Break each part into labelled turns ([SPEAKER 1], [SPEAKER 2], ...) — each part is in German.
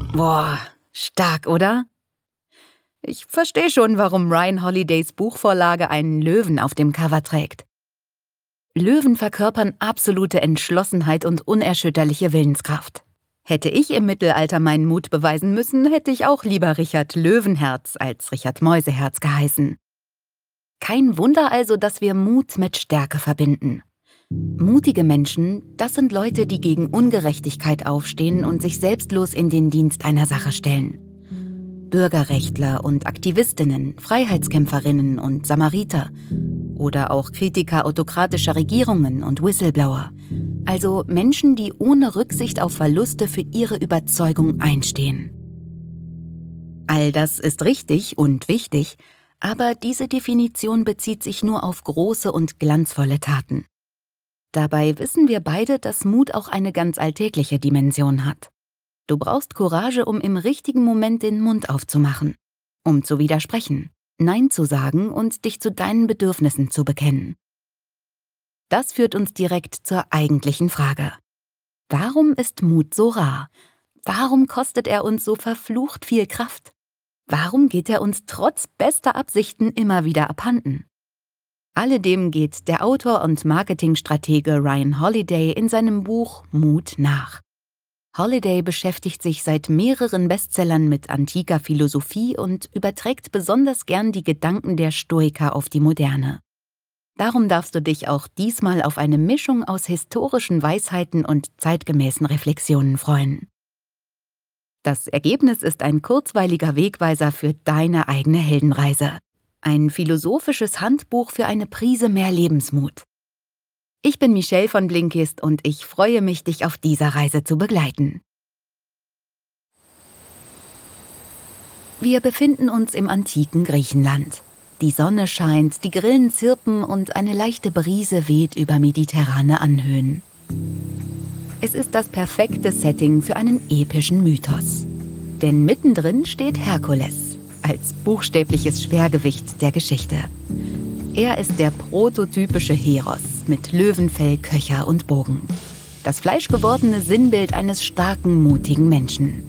[SPEAKER 1] Boah, stark, oder? Ich verstehe schon, warum Ryan Holidays Buchvorlage einen Löwen auf dem Cover trägt. Löwen verkörpern absolute Entschlossenheit und unerschütterliche Willenskraft. Hätte ich im Mittelalter meinen Mut beweisen müssen, hätte ich auch lieber Richard Löwenherz als Richard Mäuseherz geheißen. Kein Wunder also, dass wir Mut mit Stärke verbinden. Mutige Menschen, das sind Leute, die gegen Ungerechtigkeit aufstehen und sich selbstlos in den Dienst einer Sache stellen. Bürgerrechtler und Aktivistinnen, Freiheitskämpferinnen und Samariter oder auch Kritiker autokratischer Regierungen und Whistleblower. Also Menschen, die ohne Rücksicht auf Verluste für ihre Überzeugung einstehen. All das ist richtig und wichtig, aber diese Definition bezieht sich nur auf große und glanzvolle Taten. Dabei wissen wir beide, dass Mut auch eine ganz alltägliche Dimension hat. Du brauchst Courage, um im richtigen Moment den Mund aufzumachen, um zu widersprechen, Nein zu sagen und dich zu deinen Bedürfnissen zu bekennen. Das führt uns direkt zur eigentlichen Frage. Warum ist Mut so rar? Warum kostet er uns so verflucht viel Kraft? Warum geht er uns trotz bester Absichten immer wieder abhanden? Alledem geht der Autor und Marketingstratege Ryan Holiday in seinem Buch Mut nach. Holiday beschäftigt sich seit mehreren Bestsellern mit antiker Philosophie und überträgt besonders gern die Gedanken der Stoiker auf die Moderne. Darum darfst du dich auch diesmal auf eine Mischung aus historischen Weisheiten und zeitgemäßen Reflexionen freuen. Das Ergebnis ist ein kurzweiliger Wegweiser für deine eigene Heldenreise. Ein philosophisches Handbuch für eine Prise mehr Lebensmut. Ich bin Michelle von Blinkist und ich freue mich, dich auf dieser Reise zu begleiten. Wir befinden uns im antiken Griechenland. Die Sonne scheint, die Grillen zirpen und eine leichte Brise weht über mediterrane Anhöhen. Es ist das perfekte Setting für einen epischen Mythos. Denn mittendrin steht Herkules, als buchstäbliches Schwergewicht der Geschichte. Er ist der prototypische Heros mit Löwenfell, Köcher und Bogen. Das fleischgewordene Sinnbild eines starken, mutigen Menschen.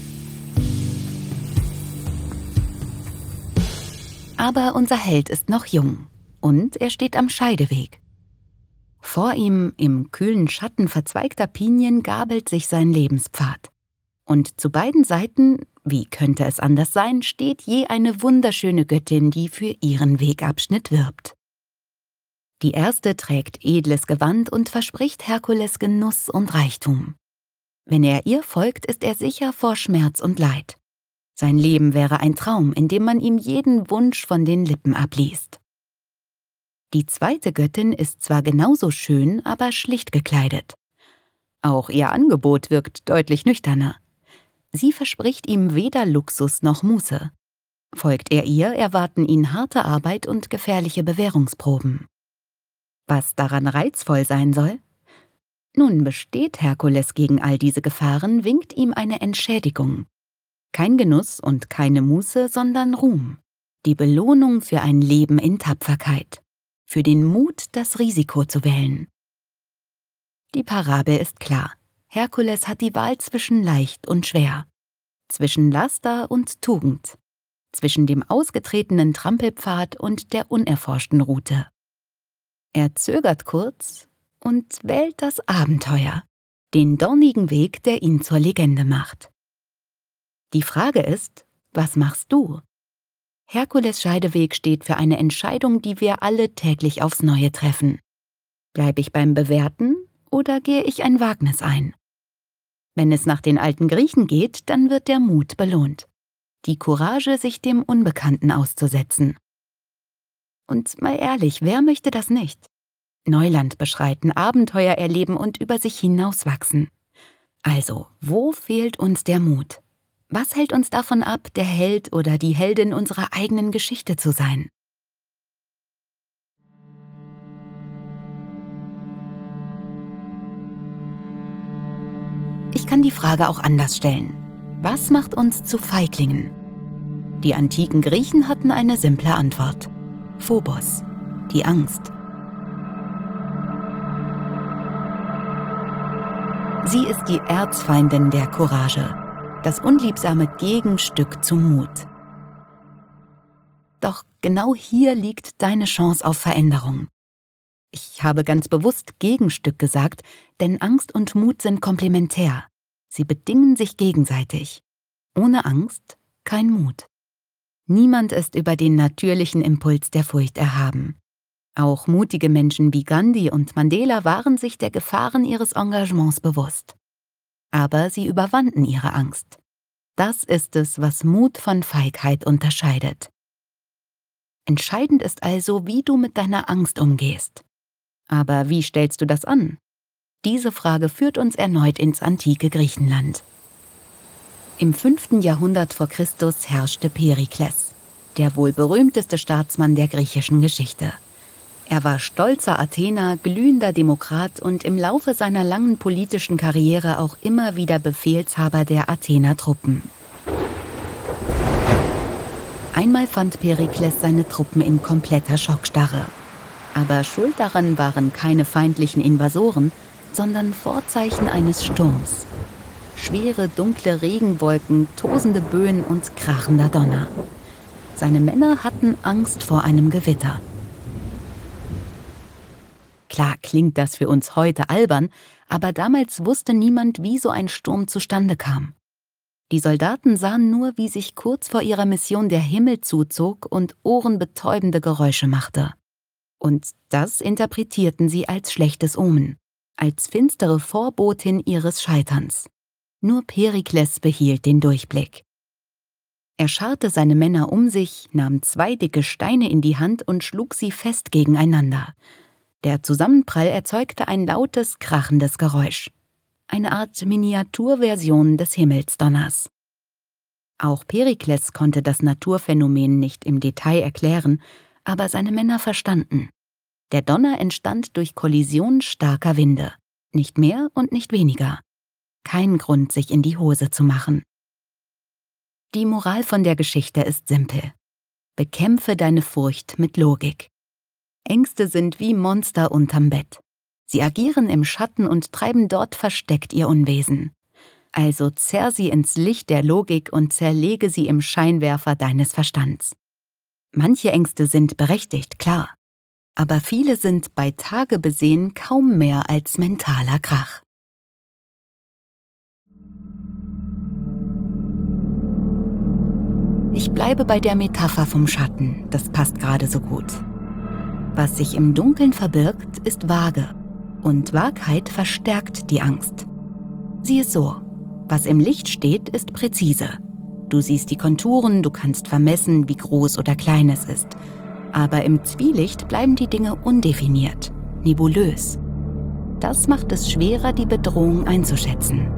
[SPEAKER 1] Aber unser Held ist noch jung und er steht am Scheideweg. Vor ihm, im kühlen Schatten verzweigter Pinien, gabelt sich sein Lebenspfad. Und zu beiden Seiten, wie könnte es anders sein, steht je eine wunderschöne Göttin, die für ihren Wegabschnitt wirbt. Die erste trägt edles Gewand und verspricht Herkules Genuss und Reichtum. Wenn er ihr folgt, ist er sicher vor Schmerz und Leid. Sein Leben wäre ein Traum, in dem man ihm jeden Wunsch von den Lippen abliest. Die zweite Göttin ist zwar genauso schön, aber schlicht gekleidet. Auch ihr Angebot wirkt deutlich nüchterner. Sie verspricht ihm weder Luxus noch Muße. Folgt er ihr, erwarten ihn harte Arbeit und gefährliche Bewährungsproben. Was daran reizvoll sein soll? Nun, besteht Herkules gegen all diese Gefahren, winkt ihm eine Entschädigung. Kein Genuss und keine Muße, sondern Ruhm. Die Belohnung für ein Leben in Tapferkeit. Für den Mut, das Risiko zu wählen. Die Parabel ist klar. Herkules hat die Wahl zwischen leicht und schwer. Zwischen Laster und Tugend. Zwischen dem ausgetretenen Trampelpfad und der unerforschten Route. Er zögert kurz und wählt das Abenteuer, den dornigen Weg, der ihn zur Legende macht. Die Frage ist, was machst du? Herkules Scheideweg steht für eine Entscheidung, die wir alle täglich aufs Neue treffen. Bleibe ich beim Bewährten oder gehe ich ein Wagnis ein? Wenn es nach den alten Griechen geht, dann wird der Mut belohnt. Die Courage, sich dem Unbekannten auszusetzen. Und mal ehrlich, wer möchte das nicht? Neuland beschreiten, Abenteuer erleben und über sich hinauswachsen. Also, wo fehlt uns der Mut? Was hält uns davon ab, der Held oder die Heldin unserer eigenen Geschichte zu sein? Ich kann die Frage auch anders stellen. Was macht uns zu Feiglingen? Die antiken Griechen hatten eine simple Antwort. Phobos, die Angst. Sie ist die Erzfeindin der Courage. Das unliebsame Gegenstück zum Mut. Doch genau hier liegt deine Chance auf Veränderung. Ich habe ganz bewusst Gegenstück gesagt, denn Angst und Mut sind komplementär. Sie bedingen sich gegenseitig. Ohne Angst kein Mut. Niemand ist über den natürlichen Impuls der Furcht erhaben. Auch mutige Menschen wie Gandhi und Mandela waren sich der Gefahren ihres Engagements bewusst. Aber sie überwanden ihre Angst. Das ist es, was Mut von Feigheit unterscheidet. Entscheidend ist also, wie du mit deiner Angst umgehst. Aber wie stellst du das an? Diese Frage führt uns erneut ins antike Griechenland. Im 5. Jahrhundert vor Christus herrschte Perikles, der wohl berühmteste Staatsmann der griechischen Geschichte. Er war stolzer Athener, glühender Demokrat und im Laufe seiner langen politischen Karriere auch immer wieder Befehlshaber der Athener Truppen. Einmal fand Perikles seine Truppen in kompletter Schockstarre. Aber schuld daran waren keine feindlichen Invasoren, sondern Vorzeichen eines Sturms. Schwere, dunkle Regenwolken, tosende Böen und krachender Donner. Seine Männer hatten Angst vor einem Gewitter. Klar klingt das für uns heute albern, aber damals wusste niemand, wie so ein Sturm zustande kam. Die Soldaten sahen nur, wie sich kurz vor ihrer Mission der Himmel zuzog und ohrenbetäubende Geräusche machte. Und das interpretierten sie als schlechtes Omen, als finstere Vorbotin ihres Scheiterns. Nur Perikles behielt den Durchblick. Er scharte seine Männer um sich, nahm 2 dicke Steine in die Hand und schlug sie fest gegeneinander. Der Zusammenprall erzeugte ein lautes, krachendes Geräusch. Eine Art Miniaturversion des Himmelsdonners. Auch Perikles konnte das Naturphänomen nicht im Detail erklären, aber seine Männer verstanden. Der Donner entstand durch Kollision starker Winde. Nicht mehr und nicht weniger. Kein Grund, sich in die Hose zu machen. Die Moral von der Geschichte ist simpel. Bekämpfe deine Furcht mit Logik. Ängste sind wie Monster unterm Bett. Sie agieren im Schatten und treiben dort versteckt ihr Unwesen. Also zerr sie ins Licht der Logik und zerlege sie im Scheinwerfer deines Verstands. Manche Ängste sind berechtigt, klar. Aber viele sind bei Tage besehen kaum mehr als mentaler Krach. Ich bleibe bei der Metapher vom Schatten, das passt gerade so gut. Was sich im Dunkeln verbirgt, ist vage. Und Vagheit verstärkt die Angst. Sieh es so, was im Licht steht, ist präzise. Du siehst die Konturen, du kannst vermessen, wie groß oder klein es ist. Aber im Zwielicht bleiben die Dinge undefiniert, nebulös. Das macht es schwerer, die Bedrohung einzuschätzen.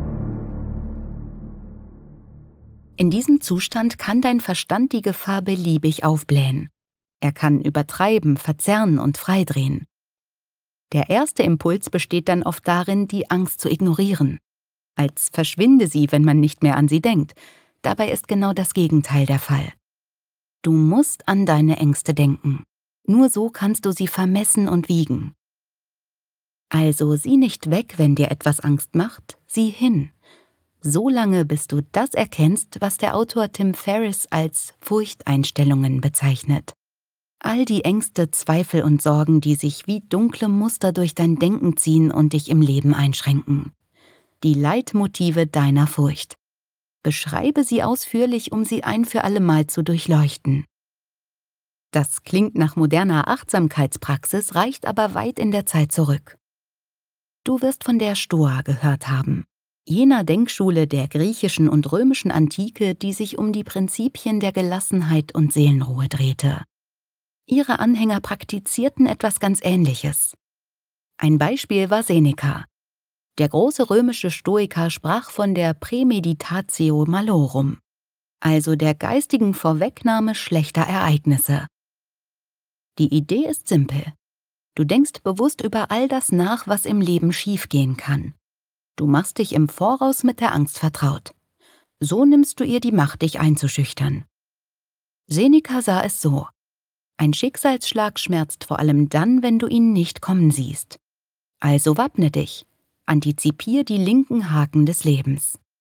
[SPEAKER 1] In diesem Zustand kann dein Verstand die Gefahr beliebig aufblähen. Er kann übertreiben, verzerren und freidrehen. Der erste Impuls besteht dann oft darin, die Angst zu ignorieren. Als verschwinde sie, wenn man nicht mehr an sie denkt. Dabei ist genau das Gegenteil der Fall. Du musst an deine Ängste denken. Nur so kannst du sie vermessen und wiegen. Also sieh nicht weg, wenn dir etwas Angst macht, sieh hin. So lange, bis du das erkennst, was der Autor Tim Ferriss als Furchteinstellungen bezeichnet. All die Ängste, Zweifel und Sorgen, die sich wie dunkle Muster durch dein Denken ziehen und dich im Leben einschränken. Die Leitmotive deiner Furcht. Beschreibe sie ausführlich, um sie ein für alle Mal zu durchleuchten. Das klingt nach moderner Achtsamkeitspraxis, reicht aber weit in der Zeit zurück. Du wirst von der Stoa gehört haben. Jener Denkschule der griechischen und römischen Antike, die sich um die Prinzipien der Gelassenheit und Seelenruhe drehte. Ihre Anhänger praktizierten etwas ganz Ähnliches. Ein Beispiel war Seneca. Der große römische Stoiker sprach von der Prämeditatio malorum, also der geistigen Vorwegnahme schlechter Ereignisse. Die Idee ist simpel. Du denkst bewusst über all das nach, was im Leben schiefgehen kann. Du machst dich im Voraus mit der Angst vertraut. So nimmst du ihr die Macht, dich einzuschüchtern. Seneca sah es so. Ein Schicksalsschlag schmerzt vor allem dann, wenn du ihn nicht kommen siehst. Also wappne dich. Antizipier die linken Haken des Lebens.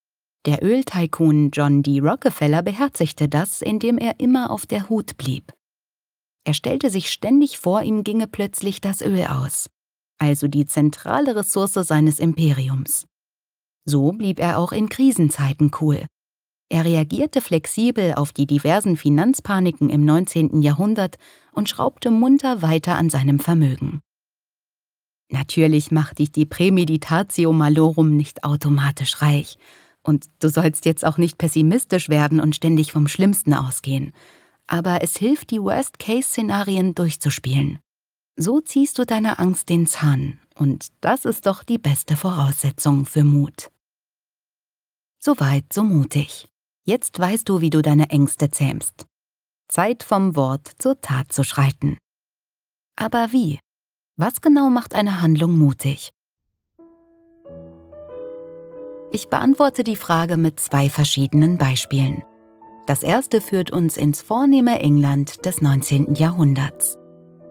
[SPEAKER 1] Der Öltycoon John D. Rockefeller beherzigte das, indem er immer auf der Hut blieb. Er stellte sich ständig vor, ihm ginge plötzlich das Öl aus, also die zentrale Ressource seines Imperiums. So blieb er auch in Krisenzeiten cool. Er reagierte flexibel auf die diversen Finanzpaniken im 19. Jahrhundert und schraubte munter weiter an seinem Vermögen. Natürlich macht dich die Prämeditatio Malorum nicht automatisch reich. Und du sollst jetzt auch nicht pessimistisch werden und ständig vom Schlimmsten ausgehen. Aber es hilft, die Worst-Case-Szenarien durchzuspielen. So ziehst du deiner Angst den Zahn. Und das ist doch die beste Voraussetzung für Mut. Soweit, so mutig. Jetzt weißt du, wie du deine Ängste zähmst. Zeit vom Wort zur Tat zu schreiten. Aber wie? Was genau macht eine Handlung mutig? Ich beantworte die Frage mit 2 verschiedenen Beispielen. Das erste führt uns ins vornehme England des 19. Jahrhunderts.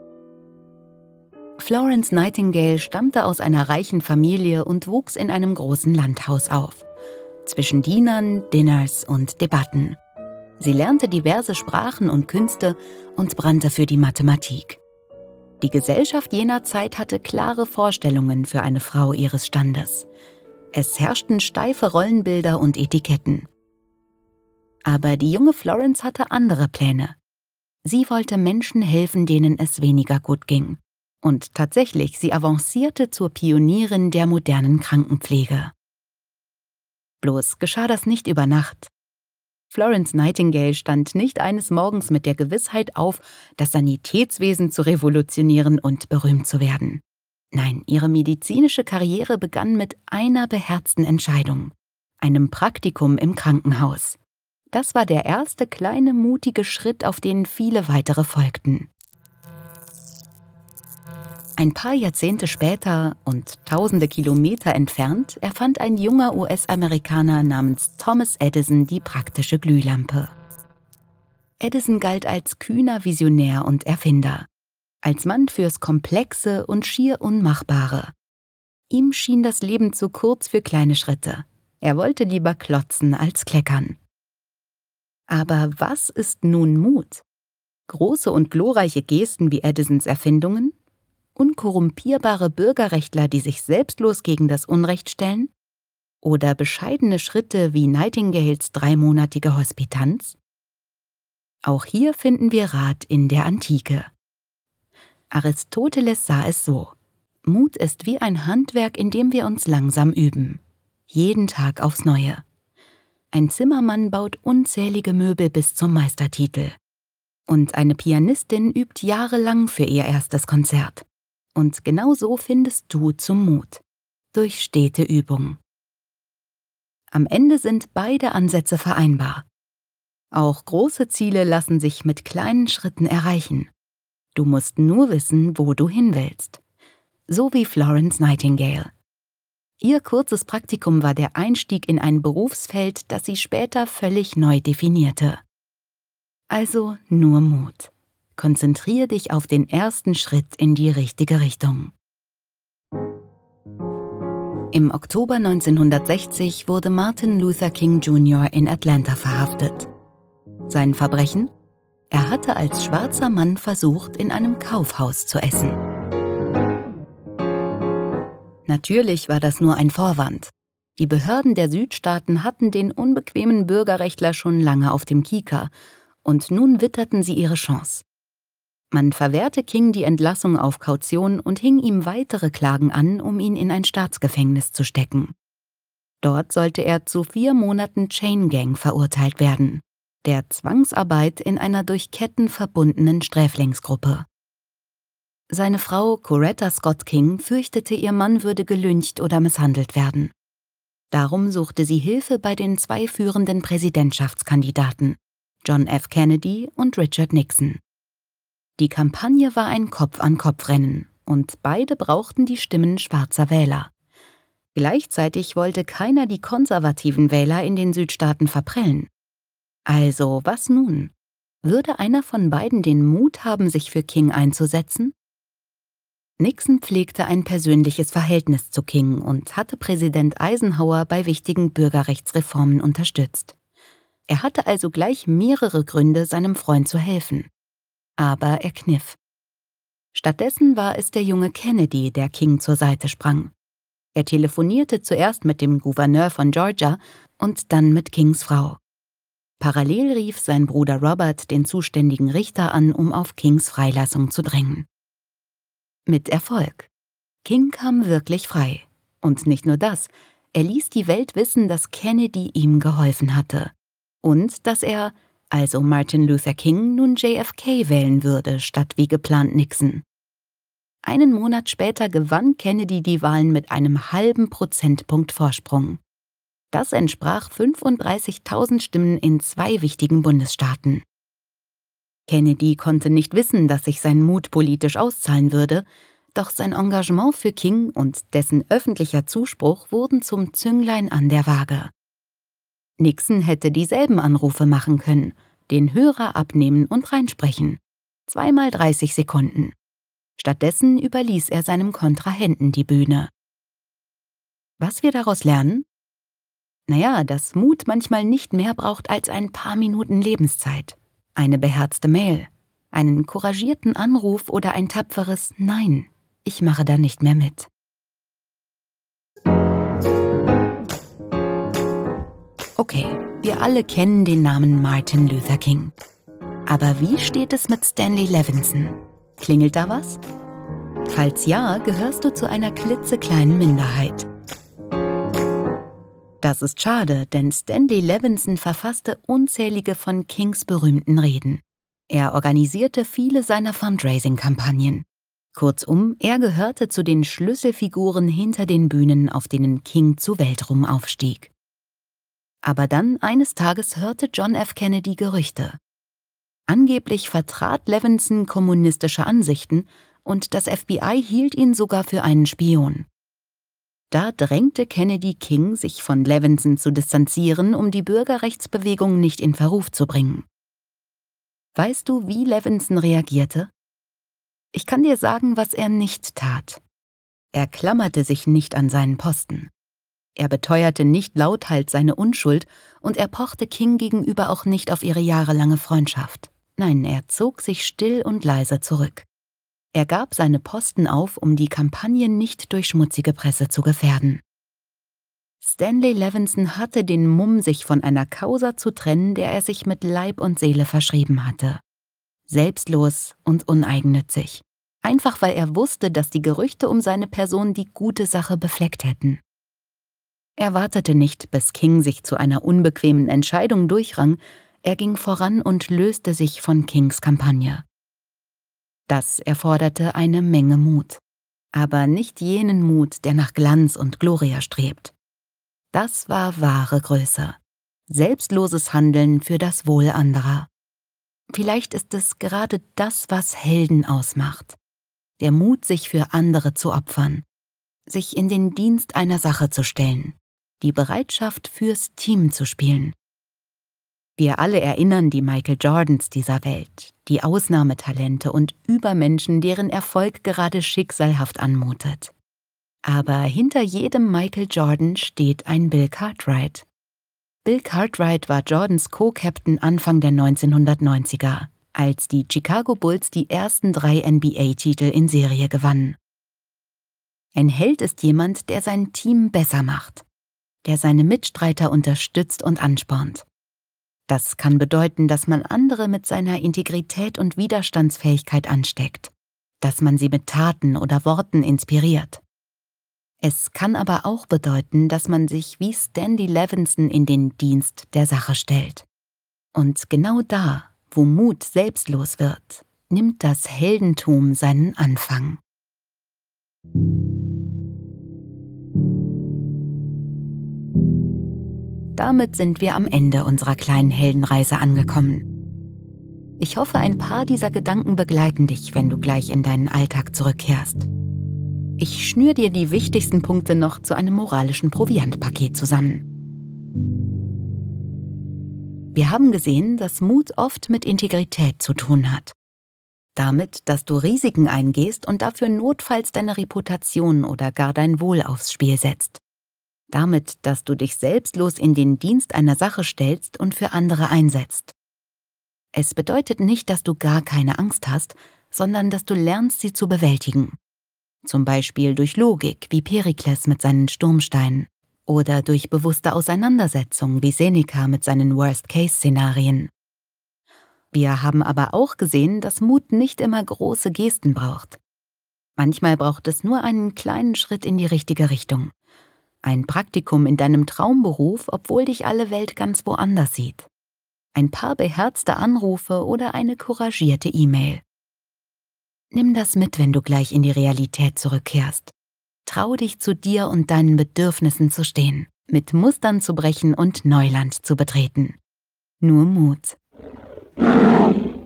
[SPEAKER 1] Florence Nightingale stammte aus einer reichen Familie und wuchs in einem großen Landhaus auf. Zwischen Dienern, Dinners und Debatten. Sie lernte diverse Sprachen und Künste und brannte für die Mathematik. Die Gesellschaft jener Zeit hatte klare Vorstellungen für eine Frau ihres Standes. Es herrschten steife Rollenbilder und Etiketten. Aber die junge Florence hatte andere Pläne. Sie wollte Menschen helfen, denen es weniger gut ging. Und tatsächlich, sie avancierte zur Pionierin der modernen Krankenpflege. Bloß geschah das nicht über Nacht. Florence Nightingale stand nicht eines Morgens mit der Gewissheit auf, das Sanitätswesen zu revolutionieren und berühmt zu werden. Nein, ihre medizinische Karriere begann mit einer beherzten Entscheidung: einem Praktikum im Krankenhaus. Das war der erste kleine, mutige Schritt, auf den viele weitere folgten. Ein paar Jahrzehnte später und tausende Kilometer entfernt erfand ein junger US-Amerikaner namens Thomas Edison die praktische Glühlampe. Edison galt als kühner Visionär und Erfinder, als Mann fürs Komplexe und schier Unmachbare. Ihm schien das Leben zu kurz für kleine Schritte. Er wollte lieber klotzen als kleckern. Aber was ist nun Mut? Große und glorreiche Gesten wie Edisons Erfindungen? Unkorrumpierbare Bürgerrechtler, die sich selbstlos gegen das Unrecht stellen? Oder bescheidene Schritte wie Nightingales 3-monatige Hospitanz? Auch hier finden wir Rat in der Antike. Aristoteles sah es so: Mut ist wie ein Handwerk, in dem wir uns langsam üben. Jeden Tag aufs Neue. Ein Zimmermann baut unzählige Möbel bis zum Meistertitel. Und eine Pianistin übt jahrelang für ihr erstes Konzert. Und genau so findest du zum Mut. Durch stete Übung. Am Ende sind beide Ansätze vereinbar. Auch große Ziele lassen sich mit kleinen Schritten erreichen. Du musst nur wissen, wo du hin willst. So wie Florence Nightingale. Ihr kurzes Praktikum war der Einstieg in ein Berufsfeld, das sie später völlig neu definierte. Also nur Mut. Konzentriere dich auf den ersten Schritt in die richtige Richtung. Im Oktober 1960 wurde Martin Luther King Jr. in Atlanta verhaftet. Sein Verbrechen? Er hatte als schwarzer Mann versucht, in einem Kaufhaus zu essen. Natürlich war das nur ein Vorwand. Die Behörden der Südstaaten hatten den unbequemen Bürgerrechtler schon lange auf dem Kieker und nun witterten sie ihre Chance. Man verwehrte King die Entlassung auf Kaution und hing ihm weitere Klagen an, um ihn in ein Staatsgefängnis zu stecken. Dort sollte er zu 4 Monaten Chain Gang verurteilt werden, der Zwangsarbeit in einer durch Ketten verbundenen Sträflingsgruppe. Seine Frau Coretta Scott King fürchtete, ihr Mann würde gelyncht oder misshandelt werden. Darum suchte sie Hilfe bei den 2 führenden Präsidentschaftskandidaten, John F. Kennedy und Richard Nixon. Die Kampagne war ein Kopf-an-Kopf-Rennen und beide brauchten die Stimmen schwarzer Wähler. Gleichzeitig wollte keiner die konservativen Wähler in den Südstaaten verprellen. Also, was nun? Würde einer von beiden den Mut haben, sich für King einzusetzen? Nixon pflegte ein persönliches Verhältnis zu King und hatte Präsident Eisenhower bei wichtigen Bürgerrechtsreformen unterstützt. Er hatte also gleich mehrere Gründe, seinem Freund zu helfen. Aber er kniff. Stattdessen war es der junge Kennedy, der King zur Seite sprang. Er telefonierte zuerst mit dem Gouverneur von Georgia und dann mit Kings Frau. Parallel rief sein Bruder Robert den zuständigen Richter an, um auf Kings Freilassung zu drängen. Mit Erfolg. King kam wirklich frei. Und nicht nur das, er ließ die Welt wissen, dass Kennedy ihm geholfen hatte. Und dass er, also Martin Luther King, nun JFK wählen würde, statt wie geplant Nixon. Einen Monat später gewann Kennedy die Wahlen mit einem halben Prozentpunkt Vorsprung. Das entsprach 35.000 Stimmen in 2 wichtigen Bundesstaaten. Kennedy konnte nicht wissen, dass sich sein Mut politisch auszahlen würde, doch sein Engagement für King und dessen öffentlicher Zuspruch wurden zum Zünglein an der Waage. Nixon hätte dieselben Anrufe machen können, den Hörer abnehmen und reinsprechen. 2 mal 30 Sekunden. Stattdessen überließ er seinem Kontrahenten die Bühne. Was wir daraus lernen? Naja, dass Mut manchmal nicht mehr braucht als ein paar Minuten Lebenszeit, eine beherzte Mail, einen couragierten Anruf oder ein tapferes Nein, ich mache da nicht mehr mit. Okay, wir alle kennen den Namen Martin Luther King. Aber wie steht es mit Stanley Levinson? Klingelt da was? Falls ja, gehörst du zu einer klitzekleinen Minderheit. Das ist schade, denn Stanley Levinson verfasste unzählige von Kings berühmten Reden. Er organisierte viele seiner Fundraising-Kampagnen. Kurzum, er gehörte zu den Schlüsselfiguren hinter den Bühnen, auf denen King zu Weltruhm aufstieg. Aber dann, eines Tages, hörte John F. Kennedy Gerüchte. Angeblich vertrat Levinson kommunistische Ansichten und das FBI hielt ihn sogar für einen Spion. Da drängte Kennedy King, sich von Levinson zu distanzieren, um die Bürgerrechtsbewegung nicht in Verruf zu bringen. Weißt du, wie Levinson reagierte? Ich kann dir sagen, was er nicht tat. Er klammerte sich nicht an seinen Posten. Er beteuerte nicht lauthals seine Unschuld und er pochte King gegenüber auch nicht auf ihre jahrelange Freundschaft. Nein, er zog sich still und leise zurück. Er gab seine Posten auf, um die Kampagne nicht durch schmutzige Presse zu gefährden. Stanley Levinson hatte den Mumm, sich von einer Causa zu trennen, der er sich mit Leib und Seele verschrieben hatte. Selbstlos und uneigennützig. Einfach weil er wusste, dass die Gerüchte um seine Person die gute Sache befleckt hätten. Er wartete nicht, bis King sich zu einer unbequemen Entscheidung durchrang, er ging voran und löste sich von Kings Kampagne. Das erforderte eine Menge Mut, aber nicht jenen Mut, der nach Glanz und Gloria strebt. Das war wahre Größe, selbstloses Handeln für das Wohl anderer. Vielleicht ist es gerade das, was Helden ausmacht, der Mut, sich für andere zu opfern, sich in den Dienst einer Sache zu stellen, die Bereitschaft, fürs Team zu spielen. Wir alle erinnern die Michael Jordans dieser Welt, die Ausnahmetalente und Übermenschen, deren Erfolg gerade schicksalhaft anmutet. Aber hinter jedem Michael Jordan steht ein Bill Cartwright. Bill Cartwright war Jordans Co-Captain Anfang der 1990er, als die Chicago Bulls die ersten 3 NBA-Titel in Serie gewannen. Ein Held ist jemand, der sein Team besser macht, der seine Mitstreiter unterstützt und anspornt. Das kann bedeuten, dass man andere mit seiner Integrität und Widerstandsfähigkeit ansteckt, dass man sie mit Taten oder Worten inspiriert. Es kann aber auch bedeuten, dass man sich wie Stanley Levinson in den Dienst der Sache stellt. Und genau da, wo Mut selbstlos wird, nimmt das Heldentum seinen Anfang. Damit sind wir am Ende unserer kleinen Heldenreise angekommen. Ich hoffe, ein paar dieser Gedanken begleiten dich, wenn du gleich in deinen Alltag zurückkehrst. Ich schnür dir die wichtigsten Punkte noch zu einem moralischen Proviantpaket zusammen. Wir haben gesehen, dass Mut oft mit Integrität zu tun hat. Damit, dass du Risiken eingehst und dafür notfalls deine Reputation oder gar dein Wohl aufs Spiel setzt. Damit, dass du dich selbstlos in den Dienst einer Sache stellst und für andere einsetzt. Es bedeutet nicht, dass du gar keine Angst hast, sondern dass du lernst, sie zu bewältigen. Zum Beispiel durch Logik, wie Perikles mit seinen Sturmsteinen, oder durch bewusste Auseinandersetzung, wie Seneca mit seinen Worst-Case-Szenarien. Wir haben aber auch gesehen, dass Mut nicht immer große Gesten braucht. Manchmal braucht es nur einen kleinen Schritt in die richtige Richtung. Ein Praktikum in deinem Traumberuf, obwohl dich alle Welt ganz woanders sieht. Ein paar beherzte Anrufe oder eine couragierte E-Mail. Nimm das mit, wenn du gleich in die Realität zurückkehrst. Trau dich, zu dir und deinen Bedürfnissen zu stehen, mit Mustern zu brechen und Neuland zu betreten. Nur Mut.